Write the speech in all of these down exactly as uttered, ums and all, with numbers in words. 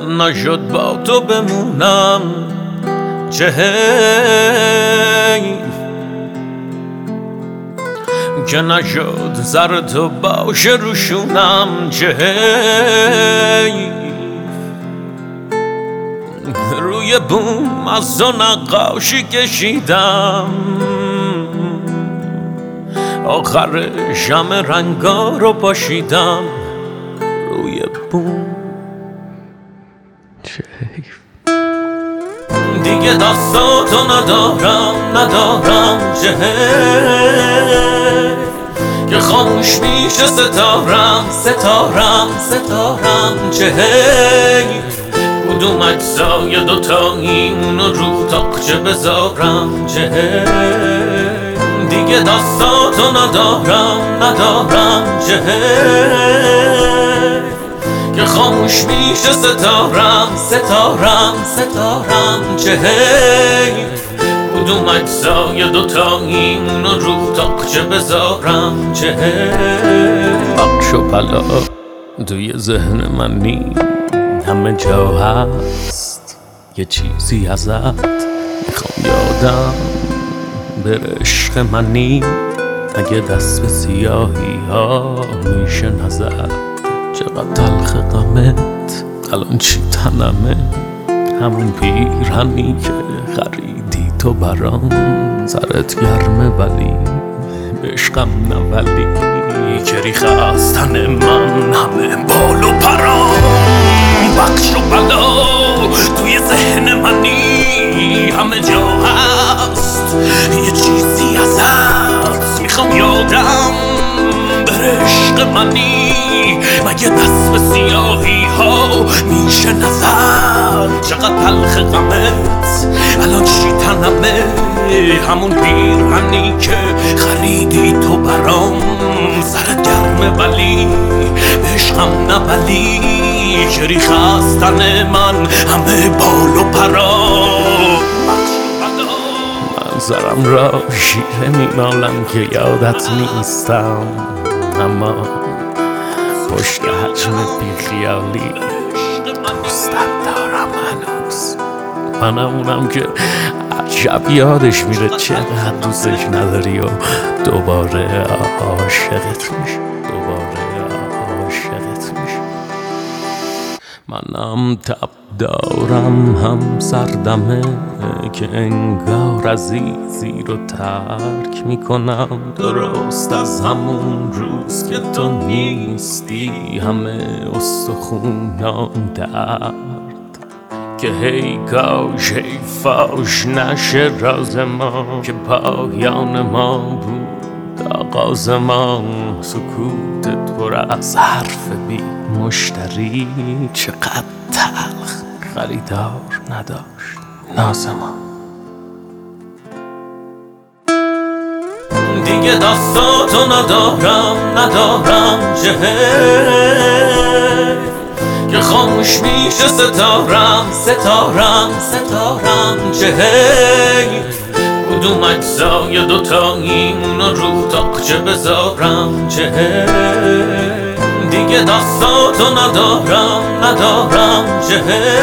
من نشد با تو بمونم چه حیف که نشد زر تو باشه روشونم چه حیف روی بوم از تو نقاشی کشیدم آخرش همه رنگا رو پاشیدم روی بوم چه حیف دیگه دستاتو ندارم ندارم چه حیف که خاموش میشه ستارم ستارم ستارم چه حیف کدوم اجزای دوتایی اونو رو تاقچه بذارم چه حیف دیگه دستاتو ندارم ندارم چه حیف که خاموش میشه ستارم ستارم ستارم چه حیف کدوم اجزای دوتایی اونو رو تاقچه بذارم چه حیف بخش و پلا توی ذهن من نی همه جا هست یه چیزی ازت میخوام یادم بره عشق منی اگه دست به سیاهی ها میشه نزد چقدر تلخ غمت الان چی تنمه همون پیرهنی که خریدی تو برام سرت گرمه ولی به عشقم نه ولی که ریخ از تن من همه بال و پرام بخش و بلا توی ذهن منی همه جا هست یه چیزی ازت میخوام یادم بره عشق منی مگه دست به سیاهی ها میشه نزد چقدر تلخ غمت الان چی تنمه همون پیرهنی که خریدی تو برام سرت گرمه ولی به عشقم نه ولی که ریخ از تن من همه بال و پرا منظرم را شیره میمالم که یادت نیستم اما پشت حجم بیخیالی دوستت دارم هنوز منم اونم که عجب یادش میره چقدر دوستش نداری و دوباره عاشقت میشه دوباره عاشقت میشه منم تب دارم هم سردمه که انگار عزیزی رو ترک میکنم درست از همون روز که تو نیستی همه استخونام درد که هی کاش هی فاش نشه راز ما که پایان ما بود آغاز ما سکوتت پر از حرف بی مشتری چقدر تلخ خریدار نداشت ناز ما دیگه دستاتو ندارم ندارم چه حیف که خاموش میشه ستارم ستارم ستارم چه حیف کدوم اجزای دوتایی اونو رو تاقچه بذارم چه حیف دیگه دستاتو ندارم ندارم چه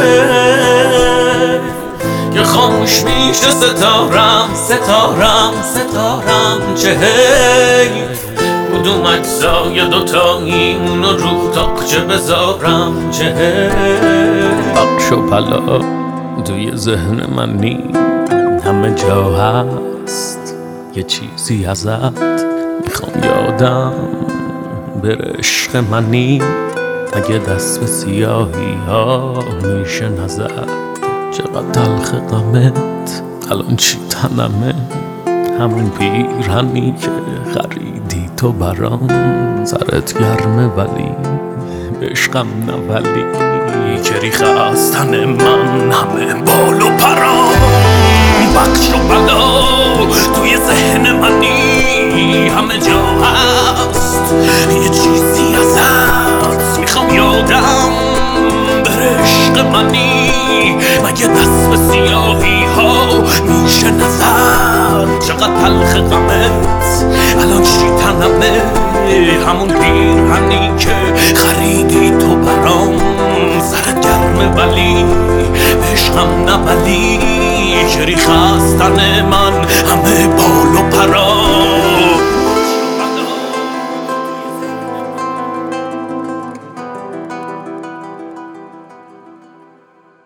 حیف که خاموش میشه ستارم ستارم ستارم چه حیف کدوم اجزای دوتایی اونو رو تاقچه بذارم چه حیف بخش و پلا توی ذهن من نی همه جا هست یه چیزی ازت میخوام یادم بره عشق منی اگه دست به سیاهی ها میشه نزد چقدر تلخ غمت الان چی تنمه همون پیرهنی که خریدی تو برام سرت گرمه ولی به عشقم نه ولی که ریخ از تن من همه بال و پرام بخش و بلا توی ذهن منی همه جا هست یه چیزی ازت میخوام یادم بره عشق منی مگه دست به سیاهی ها میشه نزد چقدر تلخ غمت الان چی تنمه همون پیرهنی که خریدی تو برام سرت گرم خسم ولی عشقم نبلی که ریخ از تن من همه با